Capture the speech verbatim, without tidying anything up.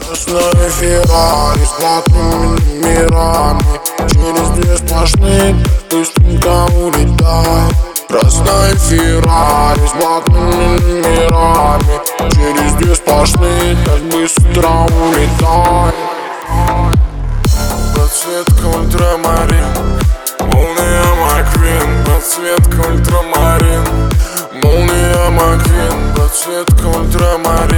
Красная Феррари с платными номерами, через две сплошные быстренько улетай. Красная Феррари с платными номерами, через две сплошные так быстро улетай. Подсветка ультрамарин, молния Маквин. Подсветка ультрамарин, молния Маквин. Подсветка ультрамарин.